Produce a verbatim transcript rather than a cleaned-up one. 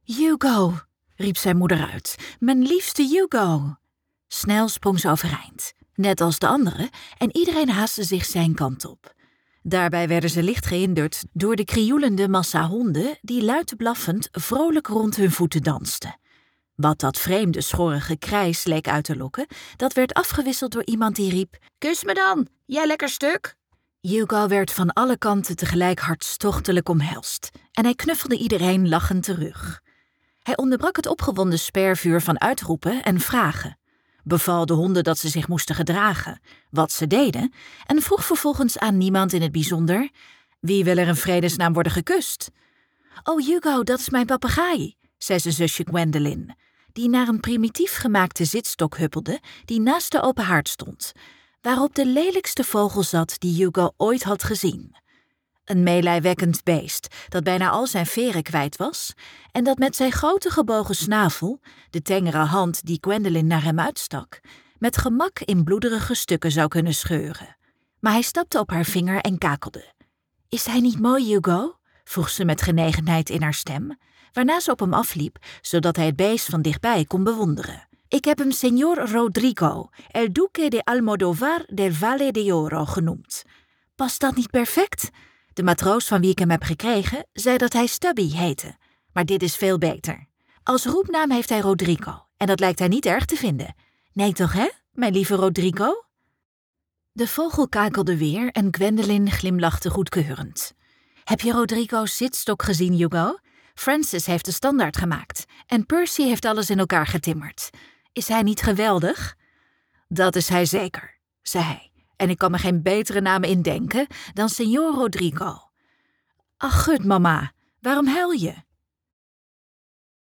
Hugo, riep zijn moeder uit. Mijn liefste Hugo. Snel sprong ze overeind, net als de anderen, en iedereen haastte zich zijn kant op. Daarbij werden ze licht gehinderd door de krioelende massa honden die luid blaffend vrolijk rond hun voeten dansten. Wat dat vreemde schorre gekrijs leek uit te lokken, dat werd afgewisseld door iemand die riep: "Kus me dan, jij lekker stuk!" Hugo werd van alle kanten tegelijk hartstochtelijk omhelst en hij knuffelde iedereen lachend terug. Hij onderbrak het opgewonden spervuur van uitroepen en vragen, beval de honden dat ze zich moesten gedragen, wat ze deden, en vroeg vervolgens aan niemand in het bijzonder: "Wie wil er in vredesnaam worden gekust?" "Oh Hugo, dat is mijn papegaai," zei zijn zusje Gwendoline, die naar een primitief gemaakte zitstok huppelde die naast de open haard stond, waarop de lelijkste vogel zat die Hugo ooit had gezien. Een meelijwekkend beest dat bijna al zijn veren kwijt was en dat met zijn grote gebogen snavel, de tengere hand die Gwendoline naar hem uitstak, met gemak in bloederige stukken zou kunnen scheuren. Maar hij stapte op haar vinger en kakelde. "Is hij niet mooi, Hugo?" vroeg ze met genegenheid in haar stem, waarna ze op hem afliep, zodat hij het beest van dichtbij kon bewonderen. "Ik heb hem Señor Rodrigo, el Duque de Almodóvar del Valle de Oro genoemd. Past dat niet perfect? De matroos van wie ik hem heb gekregen, zei dat hij Stubby heette, maar dit is veel beter. Als roepnaam heeft hij Rodrigo, en dat lijkt hij niet erg te vinden. Nee toch, hè, mijn lieve Rodrigo?" De vogel kakelde weer en Gwendoline glimlachte goedkeurend. "Heb je Rodrigo's zitstok gezien, Hugo? Francis heeft de standaard gemaakt en Percy heeft alles in elkaar getimmerd. Is hij niet geweldig?" "Dat is hij zeker," zei hij, "en ik kan me geen betere naam indenken dan Señor Rodrigo." "Ach, gut, mama, waarom huil je?"